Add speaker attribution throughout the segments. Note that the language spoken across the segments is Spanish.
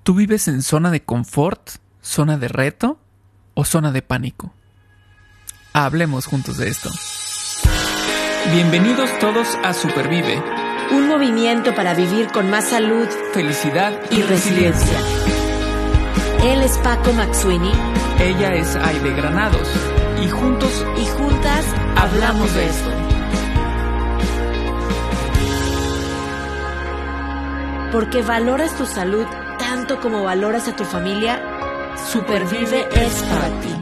Speaker 1: ¿Tú vives en zona de confort, zona de reto o zona de pánico? Hablemos juntos de esto. Bienvenidos todos a Supervive.
Speaker 2: Un movimiento para vivir con más salud,
Speaker 1: felicidad
Speaker 2: y resiliencia. Él es Paco McSweeney.
Speaker 1: Ella es Aide Granados. Y juntos
Speaker 2: y juntas hablamos de esto. Porque valoras tu salud tanto como valoras a tu familia, Supervive es para ti.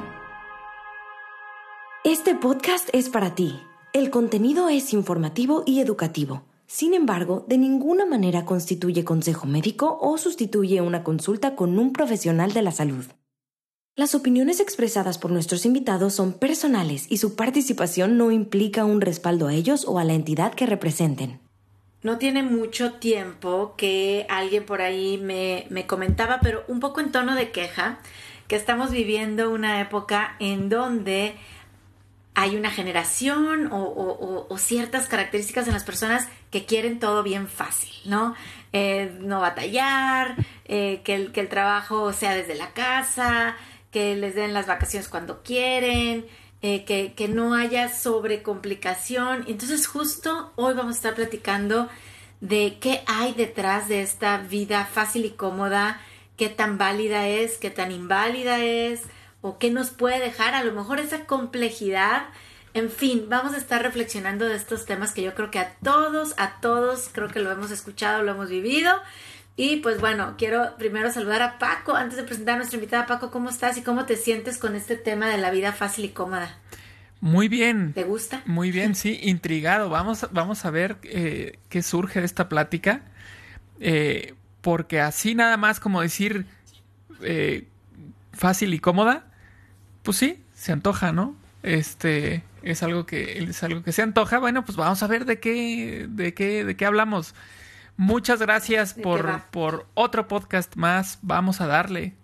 Speaker 2: Este podcast es para ti. El contenido es informativo y educativo. Sin embargo, de ninguna manera constituye consejo médico o sustituye una consulta con un profesional de la salud. Las opiniones expresadas por nuestros invitados son personales y su participación no implica un respaldo a ellos o a la entidad que representen. No tiene mucho tiempo que alguien por ahí me comentaba, pero un poco en tono de queja, que estamos viviendo una época en donde hay una generación o ciertas características en las personas que quieren todo bien fácil, ¿no? No batallar, que el trabajo sea desde la casa, que les den las vacaciones cuando quieren, que no haya sobrecomplicación. Entonces justo hoy vamos a estar platicando de qué hay detrás de esta vida fácil y cómoda, qué tan válida es, qué tan inválida es, o qué nos puede dejar a lo mejor esa complejidad. En fin, vamos a estar reflexionando de estos temas que yo creo que a todos creo que lo hemos escuchado, lo hemos vivido. Y pues bueno, quiero primero saludar a Paco, antes de presentar a nuestra invitada. Paco, ¿cómo estás y cómo te sientes con este tema de la vida fácil y cómoda?
Speaker 1: Muy bien.
Speaker 2: ¿Te gusta?
Speaker 1: Muy bien, sí, intrigado. Vamos a ver qué surge de esta plática. Porque así nada más como decir fácil y cómoda, pues sí, se antoja, ¿no? Es algo que se antoja. Bueno, pues vamos a ver de qué hablamos. Muchas gracias por otro podcast más. Vamos a darle.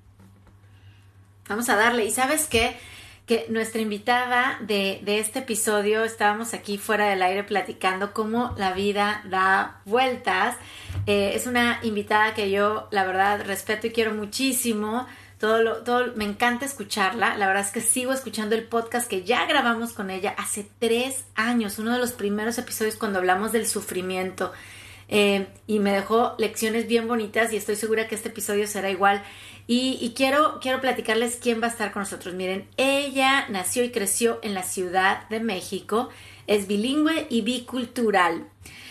Speaker 1: Y ¿sabes qué? Que nuestra invitada de este episodio, estábamos aquí fuera del aire platicando cómo la vida da vueltas. Es una invitada que yo, la verdad, respeto y quiero muchísimo. Me encanta escucharla. La verdad es que sigo escuchando el podcast que ya grabamos con ella hace 3 años. Uno de los primeros episodios cuando hablamos del sufrimiento. Y me dejó lecciones bien bonitas y estoy segura que este episodio será igual. Y quiero platicarles quién va a estar con nosotros. Miren, ella nació y creció en la Ciudad de México. Es bilingüe y bicultural.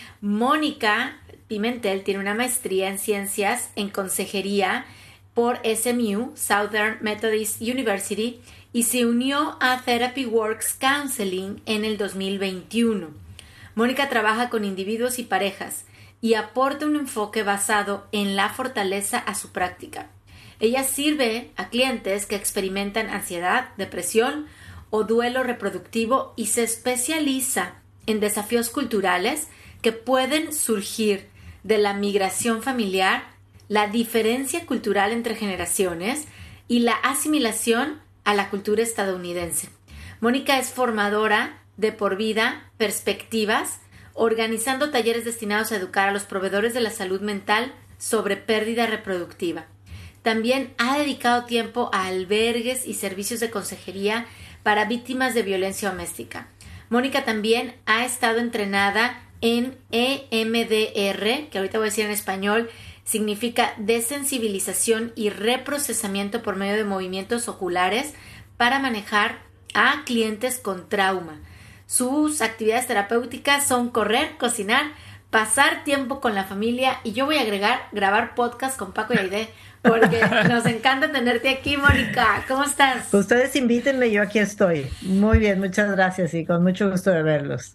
Speaker 1: Mónica Pimentel tiene una maestría en ciencias en consejería por SMU, Southern Methodist University, y se unió a Therapy Works Counseling en el 2021. Mónica trabaja con individuos y parejas y aporta un enfoque basado en la fortaleza a su práctica. Ella sirve a clientes que experimentan ansiedad, depresión o duelo reproductivo y se especializa en desafíos culturales que pueden surgir de la migración familiar, la diferencia cultural entre generaciones y la asimilación a la cultura estadounidense. Mónica es formadora de por vida, Perspectivas, organizando talleres destinados a educar a los proveedores de la salud mental sobre pérdida reproductiva. También ha dedicado tiempo a albergues y servicios de consejería para víctimas de violencia doméstica. Mónica también ha estado entrenada en EMDR, que ahorita voy a decir en español, significa desensibilización y reprocesamiento por medio de movimientos oculares para manejar a clientes con trauma. Sus actividades terapéuticas son correr, cocinar, pasar tiempo con la familia y yo voy a agregar grabar podcast con Paco y Aide porque nos encanta tenerte aquí, Mónica. ¿Cómo estás?
Speaker 3: Ustedes invítenme, yo aquí estoy. Muy bien, muchas gracias y con mucho gusto de verlos.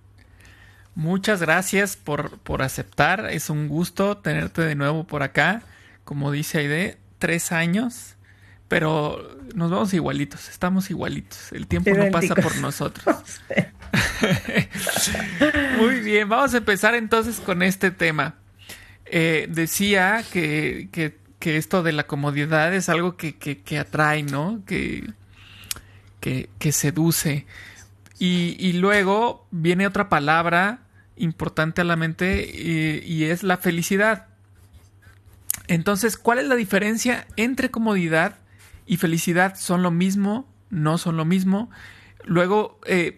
Speaker 1: Muchas gracias por aceptar. Es un gusto tenerte de nuevo por acá. Como dice Aide, 3 años, pero nos vamos igualitos, estamos igualitos. El tiempo no pasa por nosotros. Muy bien, vamos a empezar entonces con este tema. Decía que esto de la comodidad es algo que atrae, ¿no? Que seduce. Y luego viene otra palabra importante a la mente y es la felicidad.
Speaker 4: Entonces, ¿cuál es la diferencia entre comodidad y felicidad? ¿Son lo mismo? ¿No son lo mismo? Luego,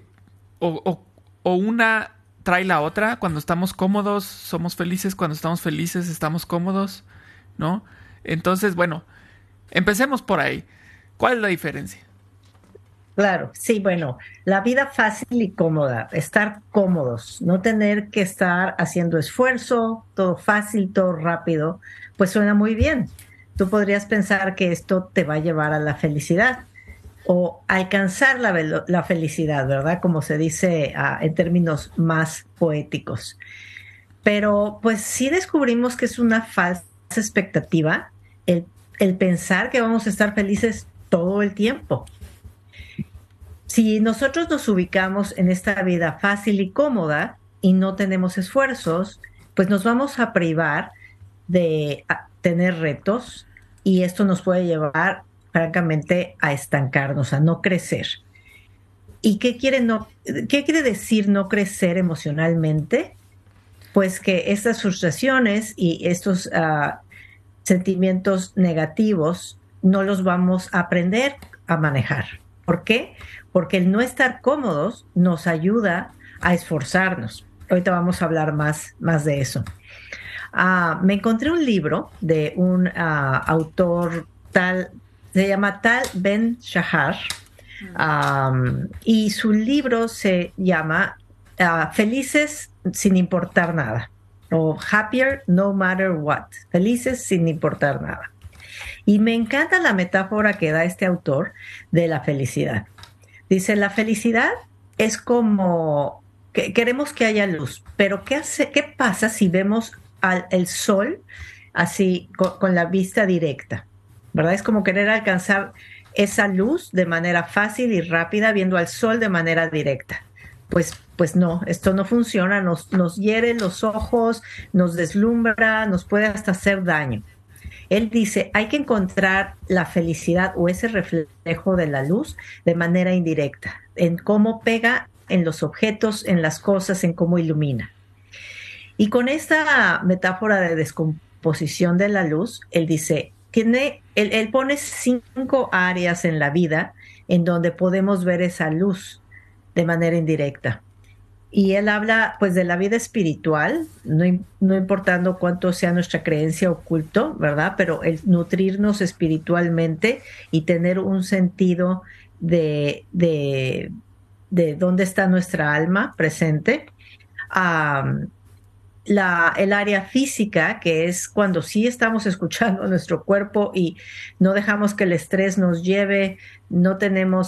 Speaker 4: o una trae la otra. Cuando estamos cómodos, somos felices. Cuando estamos felices, estamos cómodos, ¿no? Entonces, bueno, empecemos por ahí. ¿Cuál es la diferencia?
Speaker 3: Claro, sí, bueno, la vida fácil y cómoda, estar cómodos, no tener que estar haciendo esfuerzo, todo fácil, todo rápido, pues suena muy bien. Tú podrías pensar que esto te va a llevar a la felicidad o alcanzar la felicidad, ¿verdad? Como se dice en términos más poéticos. Pero pues sí descubrimos que es una falsa expectativa el, el pensar que vamos a estar felices todo el tiempo. Si nosotros nos ubicamos en esta vida fácil y cómoda y no tenemos esfuerzos, pues nos vamos a privar de tener retos y esto nos puede llevar, francamente, a estancarnos, a no crecer. ¿Y qué quiere decir no crecer emocionalmente? Pues que estas frustraciones y estos sentimientos negativos no los vamos a aprender a manejar. ¿Por qué? Porque el no estar cómodos nos ayuda a esforzarnos. Ahorita vamos a hablar más de eso. Me encontré un libro de un autor se llama Tal Ben-Shahar, y su libro se llama Felices sin importar nada, o Happier No Matter What, felices sin importar nada. Y me encanta la metáfora que da este autor de la felicidad. Dice, la felicidad es como que queremos que haya luz, pero ¿qué pasa si vemos el sol así con la vista directa? ¿Verdad? Es como querer alcanzar esa luz de manera fácil y rápida viendo al sol de manera directa. Pues no, esto no funciona, nos hiere los ojos, nos deslumbra, nos puede hasta hacer daño. Él dice, hay que encontrar la felicidad o ese reflejo de la luz de manera indirecta, en cómo pega en los objetos, en las cosas, en cómo ilumina. Y con esta metáfora de descomposición de la luz, él dice, él pone 5 áreas en la vida en donde podemos ver esa luz de manera indirecta. Y él habla pues de la vida espiritual, no importando cuánto sea nuestra creencia oculto, ¿verdad? Pero el nutrirnos espiritualmente y tener un sentido de dónde está nuestra alma presente. El área física, que es cuando sí estamos escuchando nuestro cuerpo y no dejamos que el estrés nos lleve, no tenemos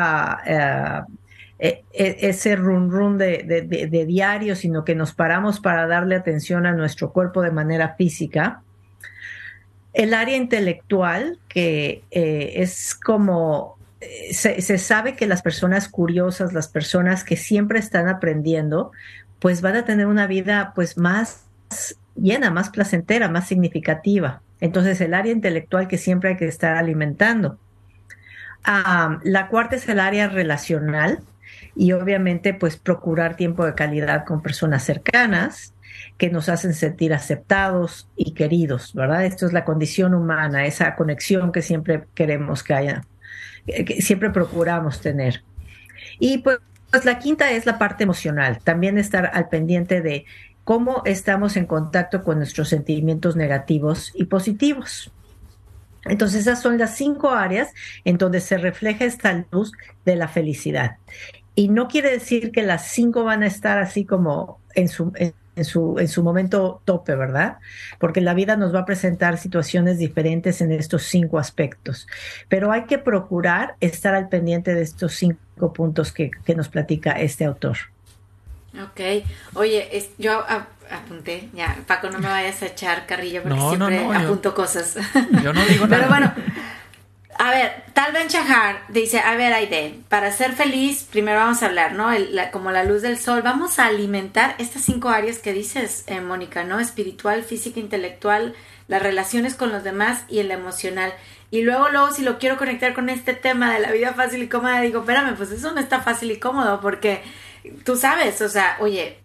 Speaker 3: ese run de diario, sino que nos paramos para darle atención a nuestro cuerpo de manera física. El área intelectual, que es como, se sabe que las personas curiosas, las personas que siempre están aprendiendo, pues van a tener una vida pues más llena, más placentera, más significativa. Entonces el área intelectual que siempre hay que estar alimentando. La cuarta es el área relacional y obviamente pues procurar tiempo de calidad con personas cercanas que nos hacen sentir aceptados y queridos, ¿verdad? Esto es la condición humana, esa conexión que siempre queremos que haya, que siempre procuramos tener. Y pues la quinta es la parte emocional, también estar al pendiente de cómo estamos en contacto con nuestros sentimientos negativos y positivos. Entonces esas son las 5 áreas en donde se refleja esta luz de la felicidad. Y no quiere decir que las 5 van a estar así como en su momento tope, ¿verdad? Porque la vida nos va a presentar situaciones diferentes en estos 5 aspectos. Pero hay que procurar estar al pendiente de estos 5 puntos que nos platica este autor.
Speaker 1: Ok. Oye, yo apunté, ya, Paco, no me vayas a echar carrilla porque siempre apunto cosas.
Speaker 4: Yo no digo nada.
Speaker 1: Pero bueno, a ver, Tal Ben-Shahar dice, a ver, Aide, para ser feliz, primero vamos a hablar, ¿no? Como la luz del sol, vamos a alimentar estas 5 áreas que dices, Mónica, ¿no? Espiritual, física, intelectual, las relaciones con los demás y el emocional. Y luego, si lo quiero conectar con este tema de la vida fácil y cómoda, digo, espérame, pues eso no está fácil y cómodo porque tú sabes, o sea, oye,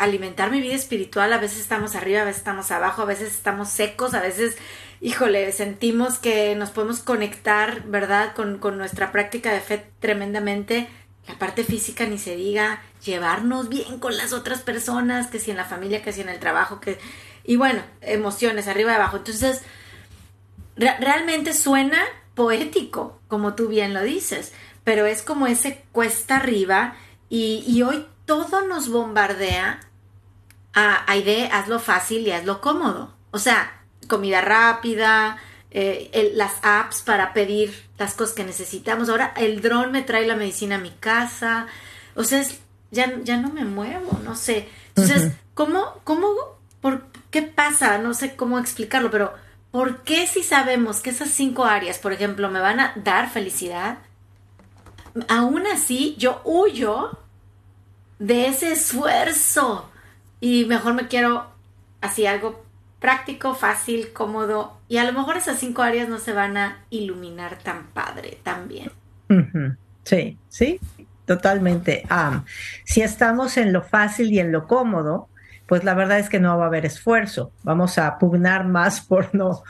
Speaker 1: alimentar mi vida espiritual. A veces estamos arriba, a veces estamos abajo, a veces estamos secos, a veces, híjole, sentimos que nos podemos conectar, ¿verdad? Con nuestra práctica de fe tremendamente. La parte física ni se diga, llevarnos bien con las otras personas, que si en la familia, que si en el trabajo, y bueno, emociones arriba y abajo. Entonces, realmente suena poético, como tú bien lo dices, pero es como ese cuesta arriba y hoy todo nos bombardea de hazlo fácil y hazlo cómodo. O sea, comida rápida, las apps para pedir las cosas que necesitamos. Ahora el dron me trae la medicina a mi casa. O sea, ya no me muevo, no sé. Entonces, ¿por qué pasa? No sé cómo explicarlo, pero ¿por qué si sabemos que esas 5 áreas, por ejemplo, me van a dar felicidad, aún así yo huyo de ese esfuerzo y mejor me quiero así algo práctico, fácil, cómodo, y a lo mejor esas 5 áreas no se van a iluminar tan padre, tan bien?
Speaker 3: Sí, sí, totalmente. Si estamos en lo fácil y en lo cómodo, pues la verdad es que no va a haber esfuerzo. Vamos a pugnar más por no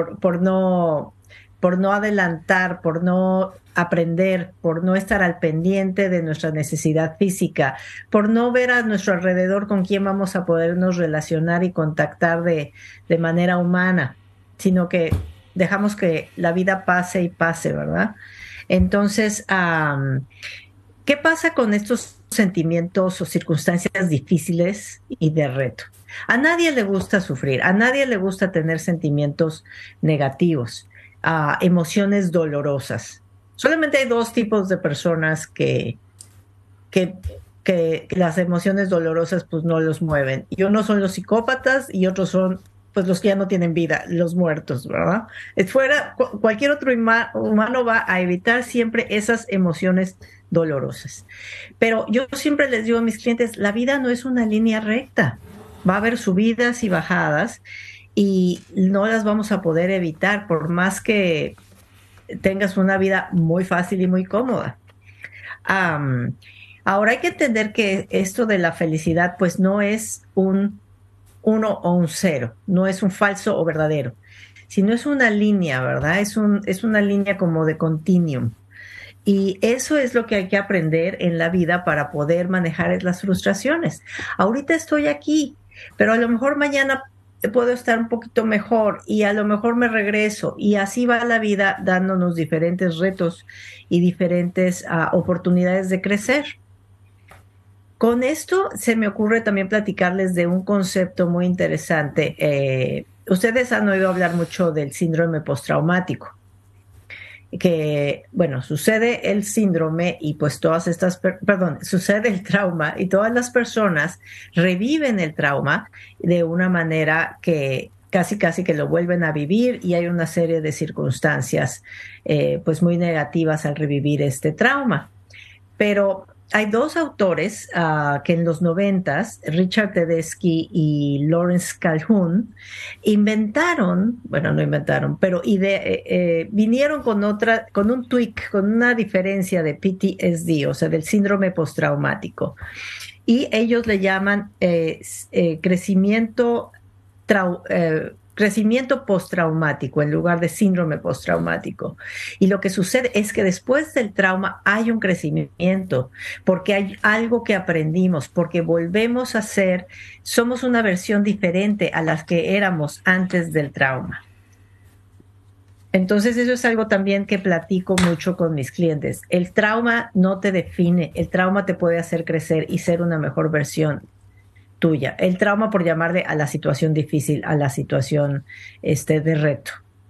Speaker 3: adelantar, por no aprender, por no estar al pendiente de nuestra necesidad física, por no ver a nuestro alrededor con quién vamos a podernos relacionar y contactar de manera humana, sino que dejamos que la vida pase y pase, ¿verdad? Entonces, ¿qué pasa con estos sentimientos o circunstancias difíciles y de reto? A nadie le gusta sufrir, a nadie le gusta tener sentimientos negativos, emociones dolorosas. Solamente hay 2 tipos de personas que las emociones dolorosas pues no los mueven. Y uno son los psicópatas y otros son pues los que ya no tienen vida, los muertos, ¿verdad? Cualquier otro humano va a evitar siempre esas emociones dolorosas. Pero yo siempre les digo a mis clientes, la vida no es una línea recta. Va a haber subidas y bajadas y no las vamos a poder evitar por más que tengas una vida muy fácil y muy cómoda. Ahora hay que entender que esto de la felicidad pues no es un 1 o un 0, no es un falso o verdadero, sino es una línea, ¿verdad? Es una línea como de continuum. Y eso es lo que hay que aprender en la vida para poder manejar las frustraciones. Ahorita estoy aquí, pero a lo mejor mañana puedo estar un poquito mejor y a lo mejor me regreso, y así va la vida dándonos diferentes retos y diferentes oportunidades de crecer. Con esto se me ocurre también platicarles de un concepto muy interesante. Ustedes han oído hablar mucho del síndrome postraumático, que, bueno, sucede el síndrome y pues sucede el trauma y todas las personas reviven el trauma de una manera que casi que lo vuelven a vivir, y hay una serie de circunstancias pues muy negativas al revivir este trauma. Pero hay 2 autores que en los 90s, Richard Tedeschi y Lawrence Calhoun, vinieron con un tweak, con una diferencia de PTSD, o sea, del síndrome postraumático. Y ellos le llaman crecimiento postraumático en lugar de síndrome postraumático. Y lo que sucede es que después del trauma hay un crecimiento, porque hay algo que aprendimos, porque volvemos a somos una versión diferente a las que éramos antes del trauma. Entonces eso es algo también que platico mucho con mis clientes. El trauma no te define, el trauma te puede hacer crecer y ser una mejor versión tuya. El trauma, por llamarle a la situación difícil, a la situación de reto.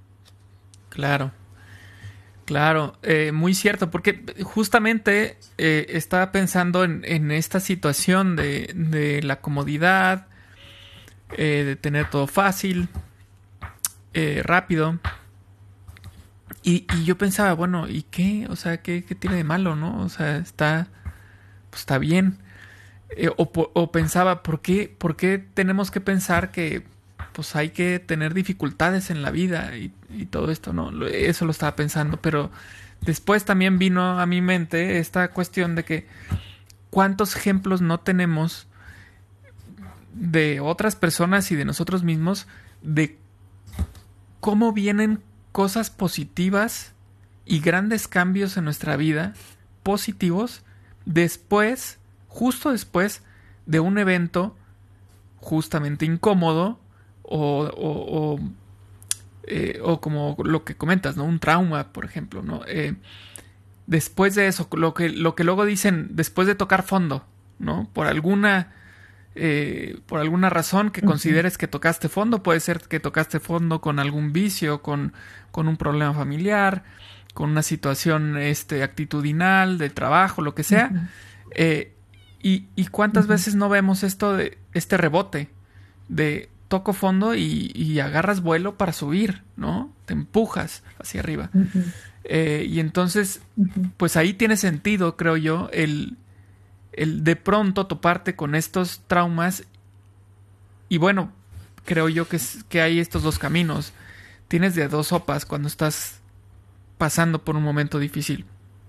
Speaker 4: Claro, muy cierto, porque justamente estaba pensando en esta situación de la comodidad, de tener todo fácil, rápido, y yo pensaba, bueno, ¿y qué? O sea, ¿qué tiene de malo, no? O sea, está bien. O pensaba, ¿por qué tenemos que pensar que pues hay que tener dificultades en la vida y todo esto? No, eso lo estaba pensando, pero después también vino a mi mente esta cuestión de que cuántos ejemplos no tenemos de otras personas y de nosotros mismos, de cómo vienen cosas positivas y grandes cambios en nuestra vida, positivos, justo después de un evento justamente incómodo o como lo que comentas, ¿no? Un trauma, por ejemplo, ¿no? Después de eso, lo que luego dicen, después de tocar fondo, ¿no? Por alguna razón que consideres que tocaste fondo, puede ser que tocaste fondo con algún vicio, con un problema familiar, con una situación actitudinal, de trabajo, lo que sea. Y cuántas veces no vemos esto de este rebote de toco fondo y agarras vuelo para subir, ¿no? Te empujas hacia arriba. Y entonces, pues ahí tiene sentido, creo yo, el de pronto toparte con estos traumas. Y bueno, creo yo que hay estos dos caminos. Tienes de dos sopas cuando estás pasando por un momento difícil.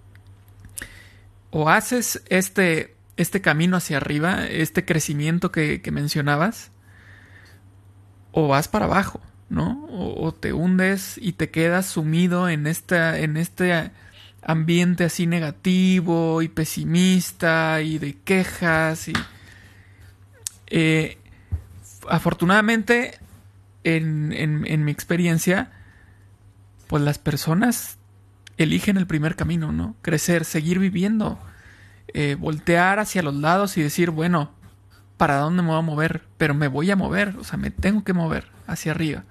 Speaker 4: O haces este camino hacia arriba, este crecimiento que mencionabas, o vas para abajo, ¿no? O te hundes y te quedas sumido en este ambiente así negativo y pesimista y de quejas. Afortunadamente, en mi experiencia, pues las personas eligen el primer camino, ¿no? Crecer, seguir viviendo, voltear hacia los lados y decir, bueno, ¿para dónde me voy a mover? Pero me voy a mover, o sea, me tengo que mover hacia arriba.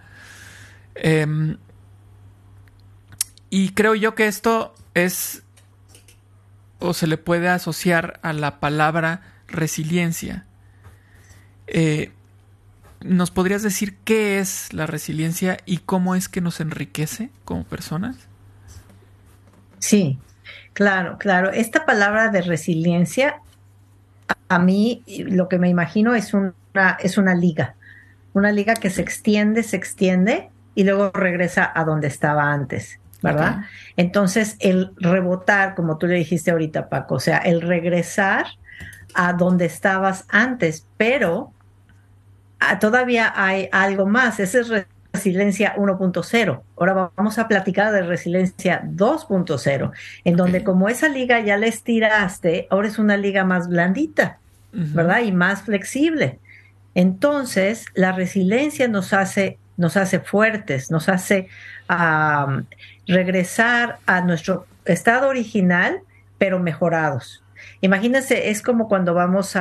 Speaker 4: Y creo yo que esto es, o se le puede asociar a la palabra resiliencia. ¿Nos podrías decir qué es la resiliencia y cómo es que nos enriquece como personas?
Speaker 3: Sí, claro. Esta palabra de resiliencia, a mí lo que me imagino es una liga que se extiende y luego regresa a donde estaba antes, ¿verdad? Okay. Entonces, el rebotar, como tú le dijiste ahorita, Paco, o sea, el regresar a donde estabas antes, pero todavía hay algo más. Esa es resiliencia 1.0. Ahora vamos a platicar de resiliencia 2.0, en donde como esa liga ya la estiraste, ahora es una liga más blandita, ¿verdad? Y más flexible. Entonces, la resiliencia nos hace fuertes, nos hace regresar a nuestro estado original, pero mejorados. Imagínense, es como cuando vamos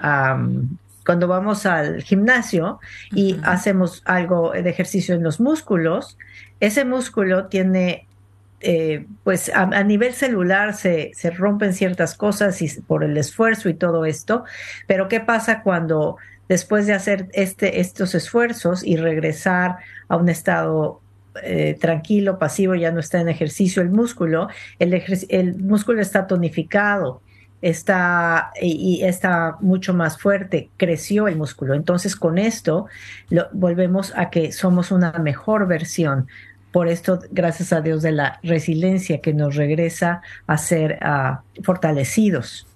Speaker 3: al gimnasio y hacemos algo de ejercicio en los músculos. Ese músculo tiene, pues a nivel celular se rompen ciertas cosas por el esfuerzo y todo esto, pero ¿qué pasa cuando después de hacer estos esfuerzos y regresar a un estado tranquilo, pasivo, ya no está en ejercicio el músculo está tonificado, está mucho más fuerte, creció el músculo. Entonces con esto volvemos a que somos una mejor versión. Por esto, gracias a Dios, de la resiliencia que nos regresa a ser fortalecidos.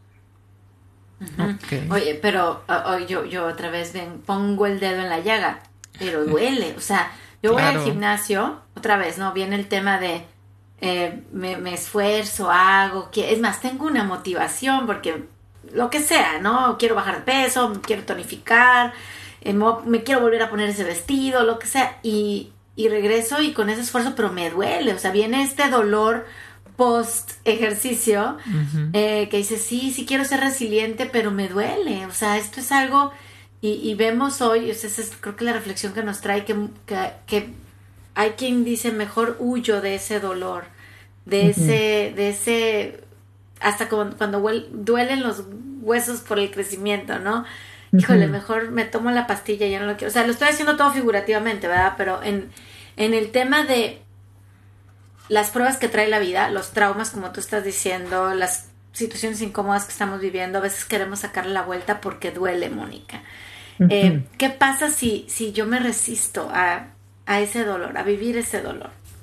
Speaker 1: Okay. Oye, pero yo otra vez pongo el dedo en la llaga, pero duele. O sea, yo voy al gimnasio, otra vez, ¿no? Viene el tema de me esfuerzo, es más, tengo una motivación porque lo que sea, ¿no? Quiero bajar de peso, quiero tonificar, me quiero volver a poner ese vestido, lo que sea, y regreso y con ese esfuerzo, pero me duele. O sea, viene este dolor post ejercicio, que dice, sí quiero ser resiliente, pero me duele. O sea, esto es algo, y vemos hoy, o sea, esa es, creo que la reflexión que nos trae, que hay quien dice, mejor huyo de ese dolor, de ese, hasta cuando duelen los huesos por el crecimiento, ¿no? Híjole, mejor me tomo la pastilla, ya no lo quiero. O sea, lo estoy haciendo todo figurativamente, ¿verdad? Pero en el tema de las pruebas que trae la vida, los traumas, como tú estás diciendo, las situaciones incómodas que estamos viviendo, a veces queremos sacarle la vuelta porque duele, Mónica. ¿Qué pasa si yo me resisto a ese dolor, a vivir ese dolor?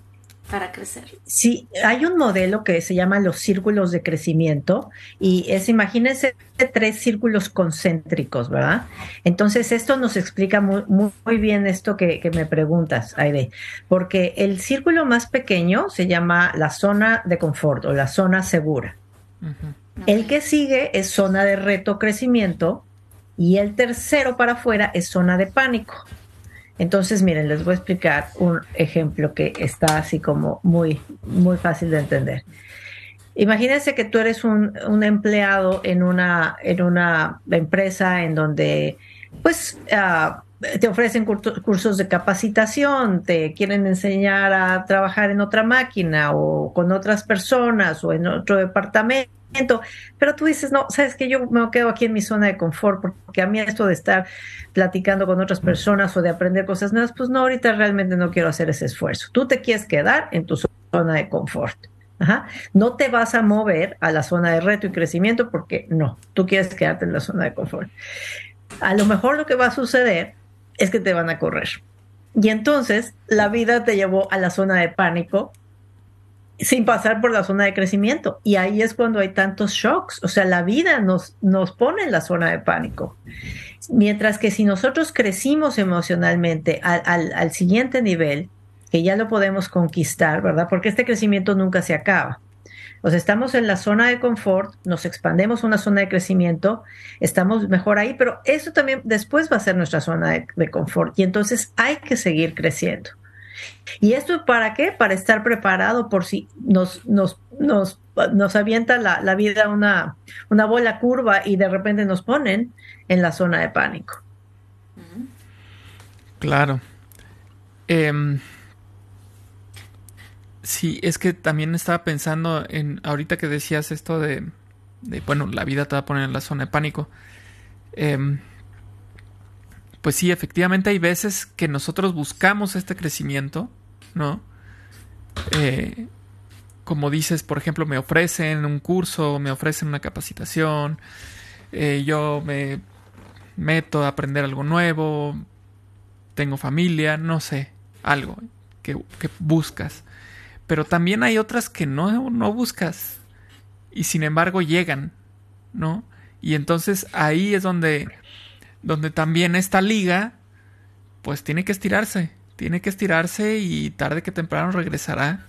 Speaker 1: para crecer.
Speaker 3: Sí, hay un modelo que se llama los círculos de crecimiento y imagínense 3 círculos concéntricos, ¿verdad? Entonces esto nos explica muy bien esto que me preguntas, Aide, porque el círculo más pequeño se llama la zona de confort o la zona segura.
Speaker 4: Uh-huh.
Speaker 3: El que sigue es zona de reto crecimiento y el tercero para afuera es zona de pánico. Entonces, miren, les voy a explicar un ejemplo que está así como muy fácil de entender. Imagínense que tú eres un empleado en una empresa en donde, pues, te ofrecen cursos de capacitación, te quieren enseñar a trabajar en otra máquina o con otras personas o en otro departamento. Pero tú dices, no, sabes que yo me quedo aquí en mi zona de confort porque a mí esto de estar platicando con otras personas o de aprender cosas nuevas, pues no, ahorita realmente no quiero hacer ese esfuerzo. Tú te quieres quedar en tu zona de confort. Ajá. No te vas a mover a la zona de reto y crecimiento porque no, tú quieres quedarte en la zona de confort. A lo mejor lo que va a suceder es que te van a correr. Y entonces la vida te llevó a la zona de pánico sin pasar por la zona de crecimiento. Y ahí es cuando hay tantos shocks. O sea, la vida nos pone en la zona de pánico. Mientras que si nosotros crecimos emocionalmente al siguiente nivel, que ya lo podemos conquistar, ¿verdad? Porque este crecimiento nunca se acaba. O sea, estamos en la zona de confort, nos expandemos a una zona de crecimiento, estamos mejor ahí, pero eso también después va a ser nuestra zona de confort. Y entonces hay que seguir creciendo. ¿Y esto para qué? Para estar preparado por si nos avienta la vida una bola curva y de repente nos ponen en la zona de pánico.
Speaker 4: Claro. Sí, es que también estaba pensando en ahorita que decías esto de bueno, la vida te va a poner en la zona de pánico. Pues sí, efectivamente hay veces que nosotros buscamos este crecimiento, ¿no? Como dices, por ejemplo, me ofrecen un curso, me ofrecen una capacitación, yo me meto a aprender algo nuevo, tengo familia, no sé, algo que buscas. Pero también hay otras que no buscas y sin embargo llegan, ¿no? Y entonces ahí es donde también esta liga pues tiene que estirarse y tarde que temprano regresará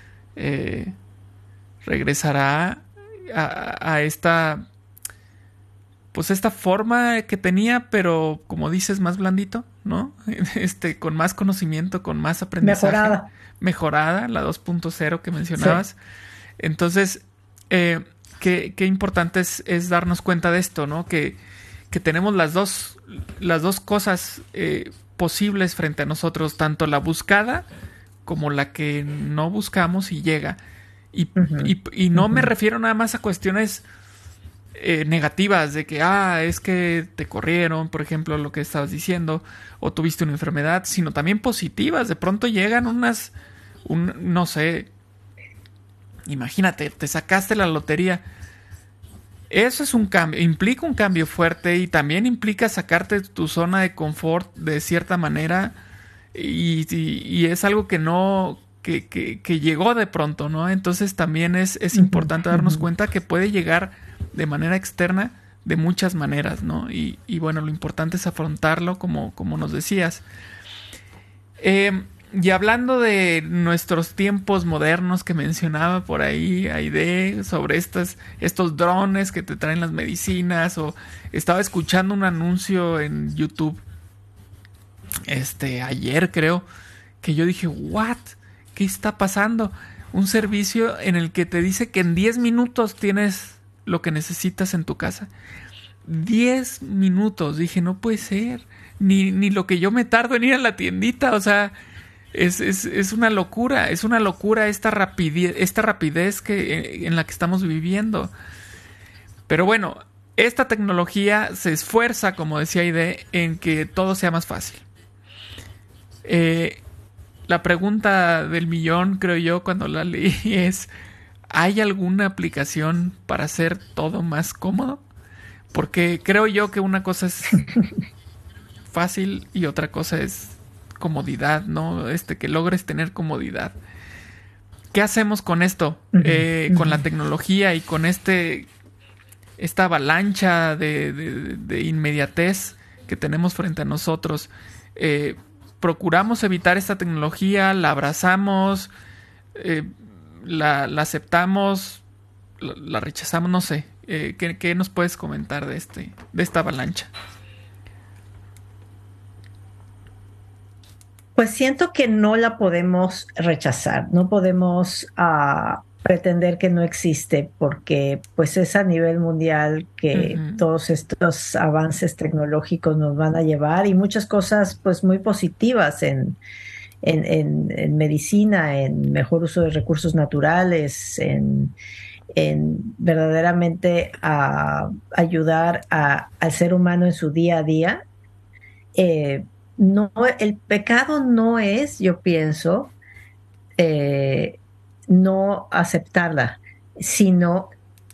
Speaker 4: a esta pues esta forma que tenía, pero como dices, más blandito, ¿no? Con más conocimiento, con más aprendizaje. Mejorada, la 2.0 que mencionabas. Sí. Entonces, qué importante es darnos cuenta de esto, ¿no? Que tenemos las dos cosas posibles frente a nosotros, tanto la buscada como la que no buscamos y llega. Y no me refiero nada más a cuestiones negativas de que es que te corrieron, por ejemplo, lo que estabas diciendo, o tuviste una enfermedad, sino también positivas. De pronto llegan no sé, imagínate, te sacaste la lotería. Eso es un cambio, implica un cambio fuerte y también implica sacarte de tu zona de confort de cierta manera y es algo que llegó de pronto, ¿no? Entonces también es importante darnos cuenta que puede llegar de manera externa de muchas maneras, ¿no? Y bueno, lo importante es afrontarlo como nos decías. Y hablando de nuestros tiempos modernos que mencionaba por ahí Aide, sobre estos drones que te traen las medicinas, o estaba escuchando un anuncio en YouTube ayer creo, que yo dije, ¿what? ¿Qué está pasando? Un servicio en el que te dice que en 10 minutos tienes lo que necesitas en tu casa. 10 minutos, dije, no puede ser, ni lo que yo me tardo en ir a la tiendita, o sea, es una locura, esta rapidez en la que estamos viviendo. Pero bueno, esta tecnología se esfuerza, como decía Aide, en que todo sea más fácil. La pregunta del millón, creo yo, cuando la leí es, ¿hay alguna aplicación para hacer todo más cómodo? Porque creo yo que una cosa es fácil y otra cosa es comodidad, ¿no? Que logres tener comodidad. ¿qué hacemos con esto? Con la tecnología y con esta avalancha de inmediatez que tenemos frente a nosotros. Procuramos evitar esta tecnología, la abrazamos, la aceptamos, la rechazamos, no sé. ¿Qué nos puedes comentar de esta avalancha?
Speaker 3: Pues siento que no la podemos rechazar, no podemos pretender que no existe, porque pues es a nivel mundial que todos estos avances tecnológicos nos van a llevar, y muchas cosas pues muy positivas en medicina, en mejor uso de recursos naturales, en verdaderamente ayudar al ser humano en su día a día. No, el pecado no es, yo pienso, no aceptarla, sino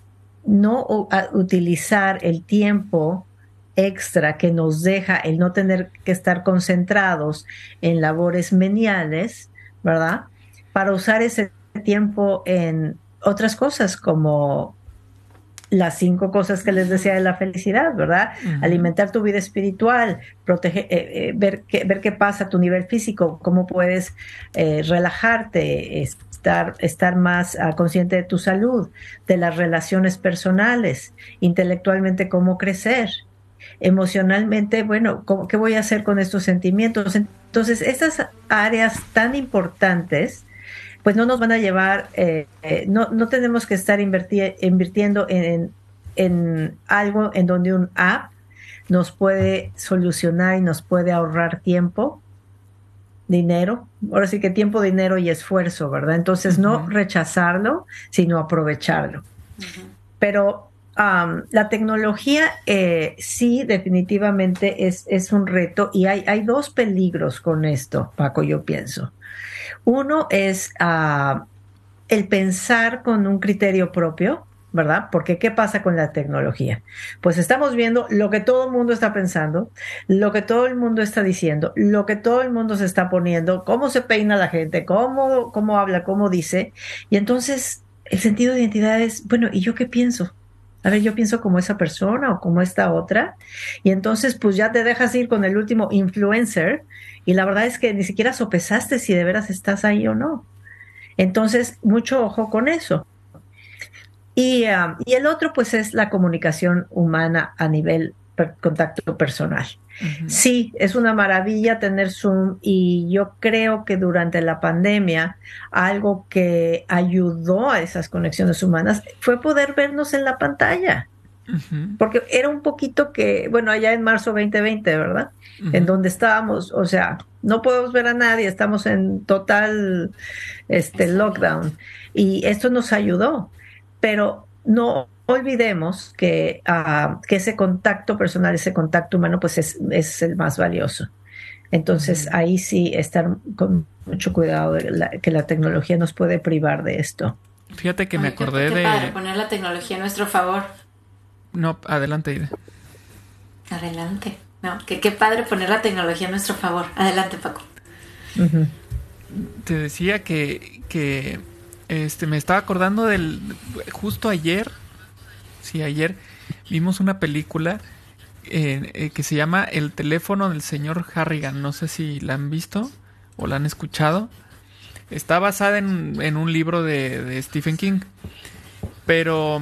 Speaker 3: no utilizar el tiempo extra que nos deja el no tener que estar concentrados en labores meniales, ¿verdad? Para usar ese tiempo en otras cosas, como las 5 cosas que les decía de la felicidad, ¿verdad? Alimentar tu vida espiritual, proteger, ver qué pasa a tu nivel físico, cómo puedes relajarte, estar más consciente de tu salud, de las relaciones personales, intelectualmente cómo crecer, emocionalmente, bueno, ¿qué voy a hacer con estos sentimientos? Entonces, estas áreas tan importantes pues no nos van a llevar, no tenemos que estar invirtiendo en algo en donde un app nos puede solucionar y nos puede ahorrar tiempo, dinero, ahora sí que tiempo, dinero y esfuerzo, ¿verdad? Entonces no rechazarlo, sino aprovecharlo. Pero la tecnología sí definitivamente es un reto, y hay 2 peligros con esto, Paco, yo pienso. Uno es el pensar con un criterio propio, ¿verdad? Porque ¿qué pasa con la tecnología? Pues estamos viendo lo que todo el mundo está pensando, lo que todo el mundo está diciendo, lo que todo el mundo se está poniendo, cómo se peina la gente, cómo habla, cómo dice. Y entonces el sentido de identidad es, bueno, ¿y yo qué pienso? A ver, yo pienso como esa persona o como esta otra. Y entonces pues ya te dejas ir con el último influencer, y la verdad es que ni siquiera sopesaste si de veras estás ahí o no. Entonces, mucho ojo con eso. Y el otro, pues, es la comunicación humana a nivel contacto personal. Sí, es una maravilla tener Zoom, y yo creo que durante la pandemia algo que ayudó a esas conexiones humanas fue poder vernos en la pantalla. Porque era un poquito que, bueno, allá en marzo 2020, ¿verdad? En donde estábamos, o sea, no podemos ver a nadie, estamos en total lockdown, y esto nos ayudó, pero no olvidemos que ese contacto personal, ese contacto humano, pues es el más valioso. Entonces, ahí sí estar con mucho cuidado de que la tecnología nos puede privar de esto.
Speaker 4: Fíjate que me acordé
Speaker 1: qué padre poner la tecnología a nuestro favor.
Speaker 4: No, adelante, Ida.
Speaker 1: Adelante. No, qué padre poner la tecnología a nuestro favor. Adelante, Paco.
Speaker 4: Te decía que me estaba acordando justo ayer. Sí, ayer vimos una película que se llama El teléfono del señor Harrigan. No sé si la han visto o la han escuchado. Está basada en un libro de Stephen King. Pero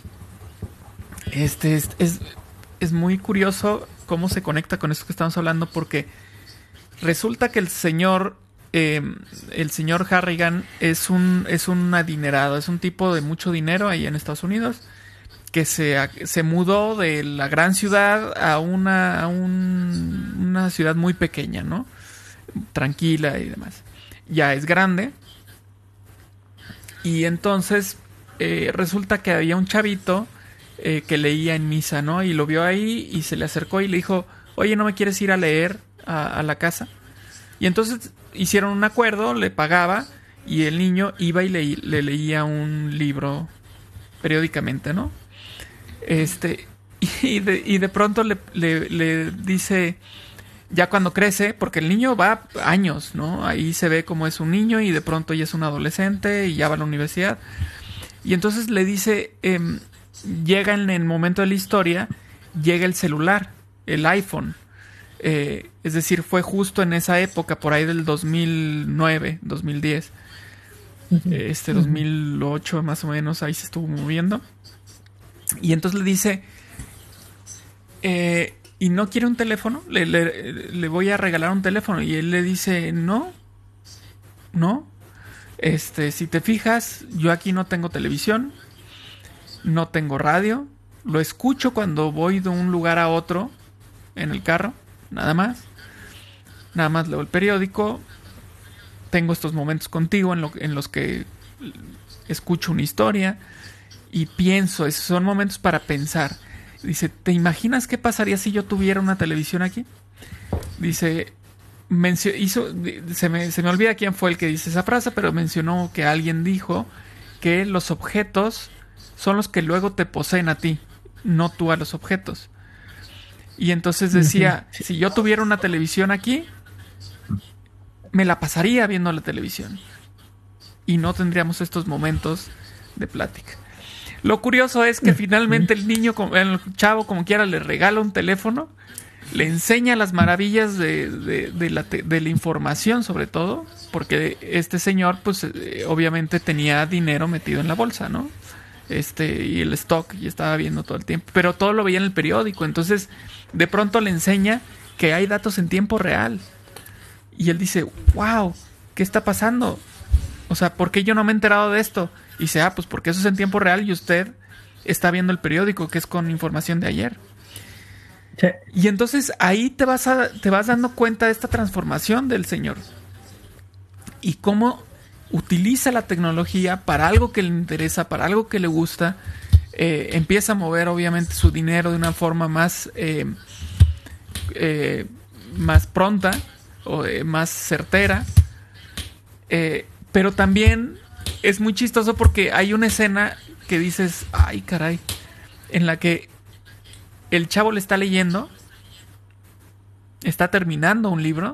Speaker 4: es muy curioso cómo se conecta con esto que estamos hablando, porque resulta que el señor Harrigan es un adinerado, es un tipo de mucho dinero ahí en Estados Unidos, que se mudó de la gran ciudad a una ciudad muy pequeña, ¿no? Tranquila y demás. Ya es grande. Y entonces resulta que había un chavito que leía en misa, ¿no? Y lo vio ahí y se le acercó y le dijo, oye, ¿no me quieres ir a leer a la casa? Y entonces hicieron un acuerdo, le pagaba, y el niño iba y le leía un libro periódicamente, ¿no? Y de pronto le dice, ya cuando crece, porque el niño va años, ¿no? Ahí se ve como es un niño y de pronto ya es un adolescente y ya va a la universidad. Y entonces le dice, llega en el momento de la historia, llega el celular, el iPhone. Es decir, fue justo en esa época, por ahí del 2009, 2010. 2008 más o menos, ahí se estuvo moviendo. Y entonces le dice, ¿y no quiere un teléfono? Le voy a regalar un teléfono. Y él le dice, no. Si te fijas, yo aquí no tengo televisión, no tengo radio, lo escucho cuando voy de un lugar a otro en el carro, nada más leo el periódico, tengo estos momentos contigo en los que escucho una historia y pienso, esos son momentos para pensar. Dice, ¿te imaginas qué pasaría si yo tuviera una televisión aquí? Dice, se me olvida quién fue el que dice esa frase, pero mencionó que alguien dijo que los objetos son los que luego te poseen a ti, no tú a los objetos. Y entonces decía, si yo tuviera una televisión aquí, me la pasaría viendo la televisión y no tendríamos estos momentos de plática. Lo curioso es que finalmente el chavo como quiera le regala un teléfono, le enseña las maravillas de la información, sobre todo porque este señor pues obviamente tenía dinero metido en la bolsa, ¿no? Y el stock, y estaba viendo todo el tiempo, pero todo lo veía en el periódico. Entonces de pronto le enseña que hay datos en tiempo real y él dice, wow, ¿qué está pasando? O sea, ¿por qué yo no me he enterado de esto? Y dice, pues porque eso es en tiempo real y usted está viendo el periódico, que es con información de ayer. Sí. Y entonces ahí te vas dando cuenta de esta transformación del señor y cómo utiliza la tecnología para algo que le interesa, para algo que le gusta. Empieza a mover obviamente su dinero de una forma más pronta o más certera, pero también es muy chistoso porque hay una escena que dices, ay caray, en la que el chavo le está leyendo, está terminando un libro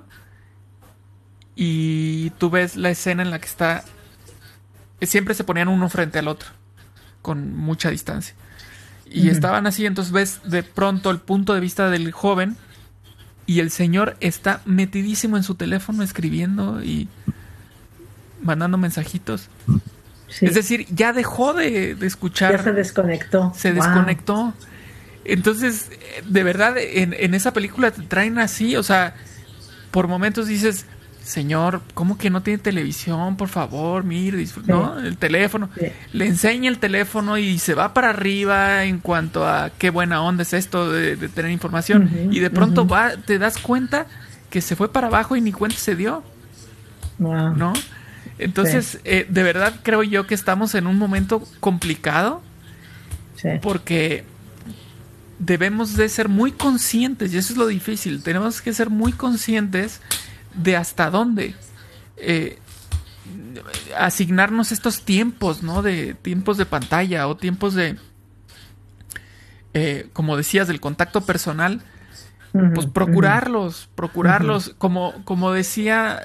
Speaker 4: y tú ves la escena en la que está, siempre se ponían uno frente al otro con mucha distancia y estaban así. Entonces ves de pronto el punto de vista del joven y el señor está metidísimo en su teléfono escribiendo y mandando mensajitos. Sí. Es decir, ya dejó de escuchar.
Speaker 3: Ya se desconectó.
Speaker 4: Se desconectó. Entonces, de verdad, en esa película te traen así, o sea, por momentos dices, señor, ¿cómo que no tiene televisión? Por favor, mire, disfruta, sí. ¿No? El teléfono. Sí. Le enseña el teléfono y se va para arriba en cuanto a qué buena onda es esto de tener información. Y de pronto te das cuenta que se fue para abajo y ni cuenta se dio.
Speaker 3: Wow.
Speaker 4: ¿No? Entonces, sí. De verdad creo yo que estamos en un momento complicado. Sí. Porque debemos de ser muy conscientes, y eso es lo difícil, tenemos que ser muy conscientes de hasta dónde asignarnos estos tiempos, ¿no? De tiempos de pantalla o tiempos de, como decías, del contacto personal, pues procurarlos, como decía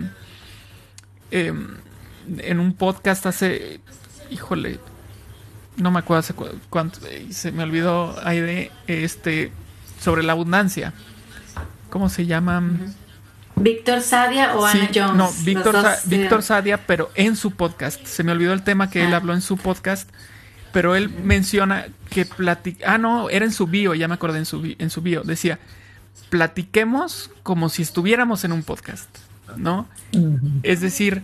Speaker 4: en un podcast hace, híjole, no me acuerdo hace cuánto, se me olvidó ahí de sobre la abundancia. ¿Cómo se llama?
Speaker 1: Víctor Sadia o Ana Jones.
Speaker 4: No, Víctor Sadia, pero en su podcast. Se me olvidó el tema que él habló en su podcast, pero él menciona que era en su bio, ya me acordé, en su bio. Decía, platiquemos como si estuviéramos en un podcast, ¿no? Es decir,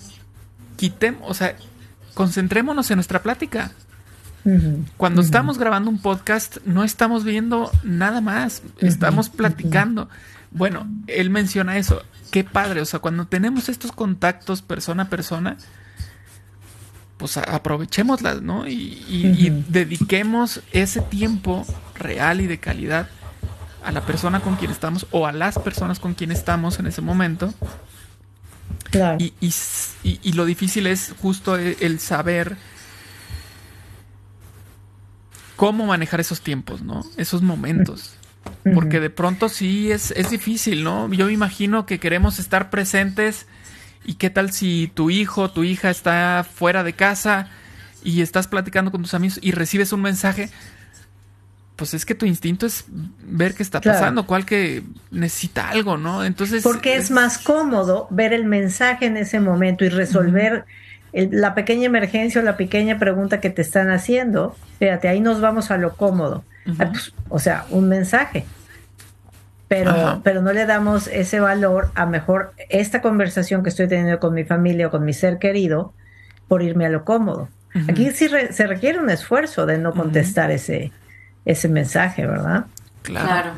Speaker 4: concentrémonos en nuestra plática. Cuando estamos grabando un podcast no estamos viendo nada más, estamos platicando. Bueno, él menciona eso, qué padre, o sea, cuando tenemos estos contactos persona a persona, pues aprovechémoslas, ¿no? Y dediquemos ese tiempo real y de calidad a la persona con quien estamos o a las personas con quien estamos en ese momento. Claro. Y lo difícil es justo el saber cómo manejar esos tiempos, ¿no? Esos momentos. Porque de pronto sí es difícil, ¿no? Yo me imagino que queremos estar presentes y qué tal si tu hijo, tu hija está fuera de casa y estás platicando con tus amigos y recibes un mensaje. Pues es que tu instinto es ver qué está pasando, cuál que necesita algo, ¿no? Entonces...
Speaker 3: Porque es más cómodo ver el mensaje en ese momento y resolver la pequeña emergencia o la pequeña pregunta que te están haciendo. Fíjate, ahí nos vamos a lo cómodo. Pues, o sea, un mensaje. Pero no le damos ese valor a mejor esta conversación que estoy teniendo con mi familia o con mi ser querido por irme a lo cómodo. Aquí sí se requiere un esfuerzo de no contestar ese mensaje, ¿verdad?
Speaker 1: Claro.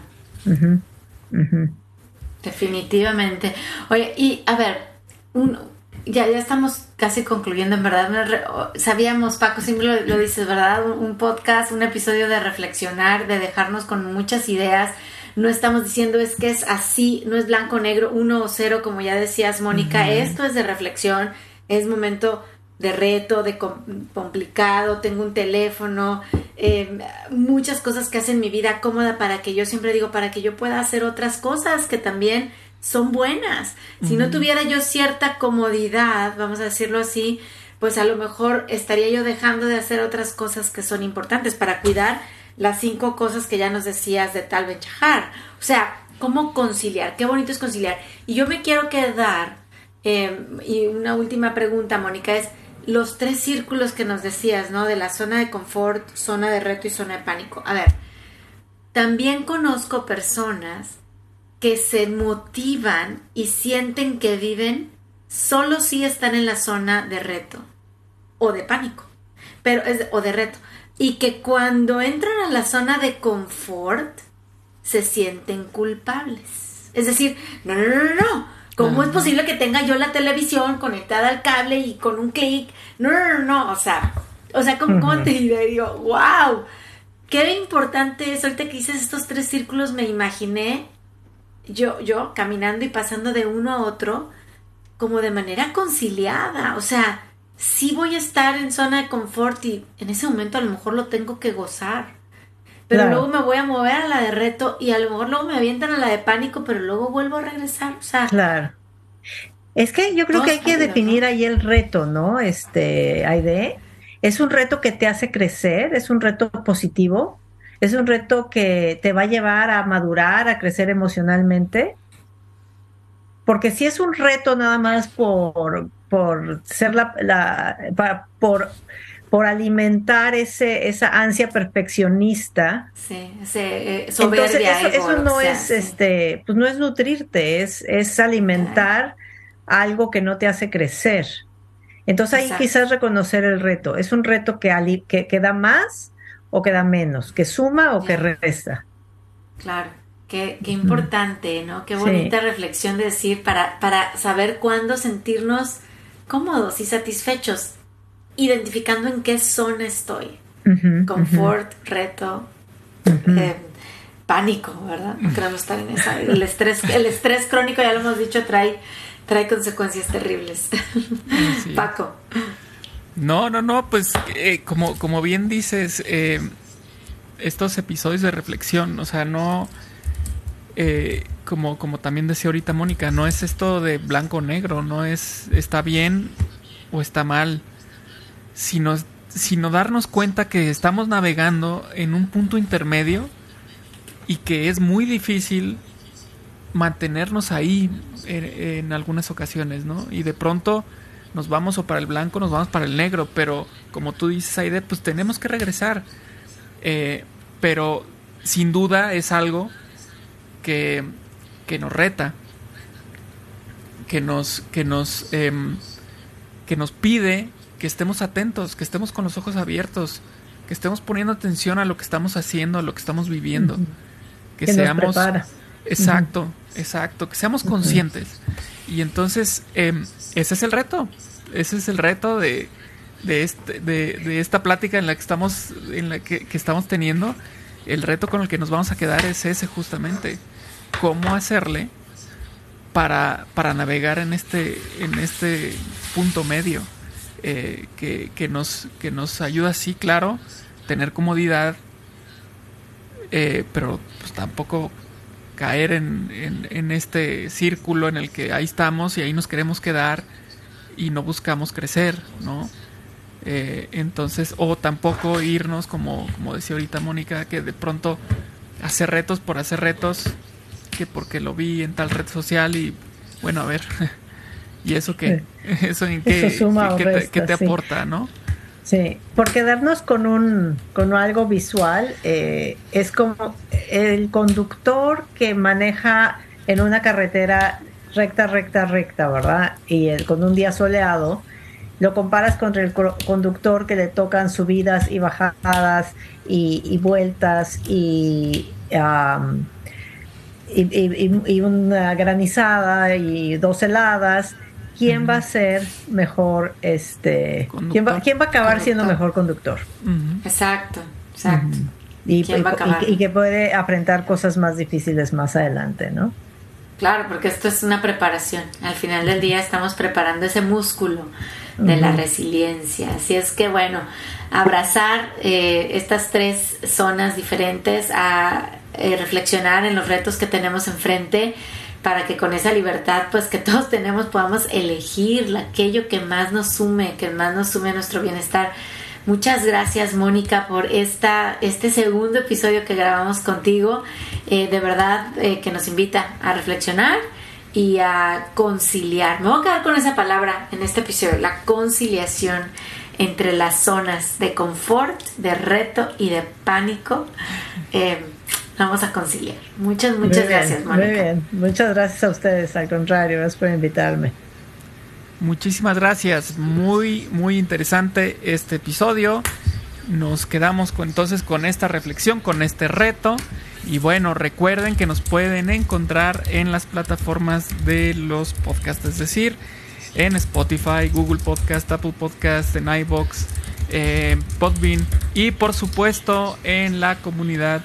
Speaker 1: Definitivamente. Oye, y a ver, ya estamos casi concluyendo, en verdad. Sabíamos, Paco, siempre lo dices, ¿verdad? Un podcast, un episodio de reflexionar, de dejarnos con muchas ideas. No estamos diciendo es que es así, no es blanco, negro, 1 o 0, como ya decías, Mónica. Esto es de reflexión, es momento de reto, de complicado, tengo un teléfono, muchas cosas que hacen mi vida cómoda para que yo siempre digo, para que yo pueda hacer otras cosas que también son buenas. Si no tuviera yo cierta comodidad, vamos a decirlo así, pues a lo mejor estaría yo dejando de hacer otras cosas que son importantes para cuidar las 5 cosas que ya nos decías de Tal Ben-Shahar. O sea, ¿cómo conciliar? Qué bonito es conciliar. Y yo me quiero quedar, y una última pregunta, Mónica, es los 3 círculos que nos decías, ¿no? De la zona de confort, zona de reto y zona de pánico. A ver, también conozco personas que se motivan y sienten que viven solo si están en la zona de reto o de pánico, o de reto. Y que cuando entran a la zona de confort se sienten culpables. Es decir, no. ¿Cómo es posible que tenga yo la televisión conectada al cable y con un clic? No. O sea, ¿cómo te diré? Digo, wow, qué importante es. Ahorita que dices estos 3 círculos, me imaginé yo caminando y pasando de uno a otro como de manera conciliada. O sea, sí voy a estar en zona de confort y en ese momento a lo mejor lo tengo que gozar, pero luego me voy a mover a la de reto y a lo mejor luego me avientan a la de pánico, pero luego vuelvo a regresar. O sea,
Speaker 3: claro. Es que yo creo que hay que definir ahí el reto, ¿no? Aide, es un reto que te hace crecer, es un reto positivo, es un reto que te va a llevar a madurar, a crecer emocionalmente. Porque si es un reto nada más por ser por alimentar esa ansia perfeccionista.
Speaker 1: Sí, soberbia.
Speaker 3: Entonces eso no es pues no es nutrirte, es alimentar algo que no te hace crecer. Entonces ahí quizás reconocer el reto. Es un reto que da más o que da menos, que suma o que resta.
Speaker 1: Claro. Qué importante, ¿no? Qué bonita reflexión de decir para saber cuándo sentirnos cómodos y satisfechos, identificando en qué zona estoy. Confort, reto, pánico, ¿verdad? No queremos estar en esa. El estrés crónico, ya lo hemos dicho, trae consecuencias terribles.
Speaker 4: Sí.
Speaker 1: Paco.
Speaker 4: No, pues como bien dices, estos episodios de reflexión, o sea, no... como también decía ahorita Mónica, no es esto de blanco o negro, no es está bien o está mal, sino darnos cuenta que estamos navegando en un punto intermedio y que es muy difícil mantenernos ahí en algunas ocasiones, ¿no? Y de pronto nos vamos o para el blanco, nos vamos para el negro, pero como tú dices, Aide, pues tenemos que regresar, pero sin duda es algo que nos reta, que nos pide que estemos atentos, que estemos con los ojos abiertos, que estemos poniendo atención a lo que estamos haciendo, a lo que estamos viviendo, que seamos exacto, que seamos conscientes. Y entonces ese es el reto de esta plática en la que estamos teniendo. El reto con el que nos vamos a quedar es ese, justamente. Cómo hacerle para navegar en este punto medio que nos ayuda, sí, claro, tener comodidad, pero pues tampoco caer en este círculo en el que ahí estamos y ahí nos queremos quedar y no buscamos crecer, ¿no? Entonces, o tampoco irnos, como decía ahorita Mónica, que de pronto hacer retos por hacer retos, que porque lo vi en tal red social y bueno, a ver, ¿y eso qué? ¿Eso en qué,
Speaker 3: eso suma
Speaker 4: qué te
Speaker 3: sí.
Speaker 4: aporta, no?
Speaker 3: Sí, por quedarnos con algo visual, es como el conductor que maneja en una carretera recta, ¿verdad? Y con un día soleado, lo comparas con el conductor que le tocan subidas y bajadas y vueltas y una granizada y 2 heladas. ¿Quién va a ser mejor, quién va a acabar siendo mejor conductor?
Speaker 1: Exacto.
Speaker 3: Y que puede afrontar cosas más difíciles más adelante, ¿no?
Speaker 1: Claro, porque esto es una preparación. Al final del día estamos preparando ese músculo de la resiliencia. Así es que, bueno, abrazar estas 3 zonas diferentes, a reflexionar en los retos que tenemos enfrente, para que con esa libertad pues que todos tenemos podamos elegir aquello que más nos sume a nuestro bienestar. Muchas gracias, Mónica, por este segundo episodio que grabamos contigo. De verdad que nos invita a reflexionar y a conciliar. Me voy a quedar con esa palabra en este episodio, la conciliación entre las zonas de confort, de reto y de pánico. Vamos a conciliar. Muchas gracias, Mónica.
Speaker 3: Muy bien, muchas gracias a ustedes, al contrario, gracias por invitarme.
Speaker 4: Muchísimas gracias, muy interesante este episodio. Nos quedamos entonces con esta reflexión, con este reto. Y bueno, recuerden que nos pueden encontrar en las plataformas de los podcasts, es decir, en Spotify, Google Podcast, Apple Podcast, en iVoox, Podbean y por supuesto en la comunidad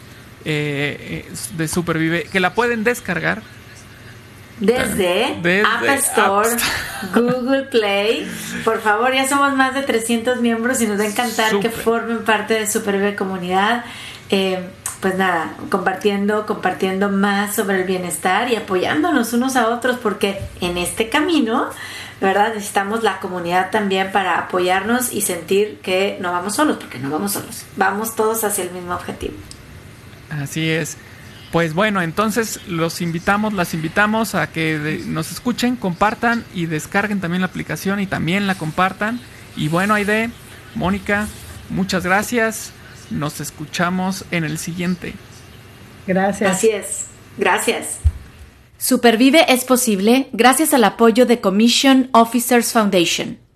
Speaker 4: de Supervive, que la pueden descargar
Speaker 1: desde App Store, Google Play. Por favor, ya somos más de 300 miembros y nos va a encantar que formen parte de Supervive Comunidad. Pues nada, compartiendo más sobre el bienestar y apoyándonos unos a otros, porque en este camino, ¿verdad? Necesitamos la comunidad también para apoyarnos y sentir que no vamos solos, porque no vamos solos, vamos todos hacia el mismo objetivo.
Speaker 4: Así es. Pues bueno, entonces las invitamos a que nos escuchen, compartan y descarguen también la aplicación y también la compartan. Y bueno, Aide, Mónica, muchas gracias. Nos escuchamos en el siguiente.
Speaker 3: Gracias.
Speaker 1: Así es. Gracias. Supervive es posible gracias al apoyo de Commission Officers Foundation.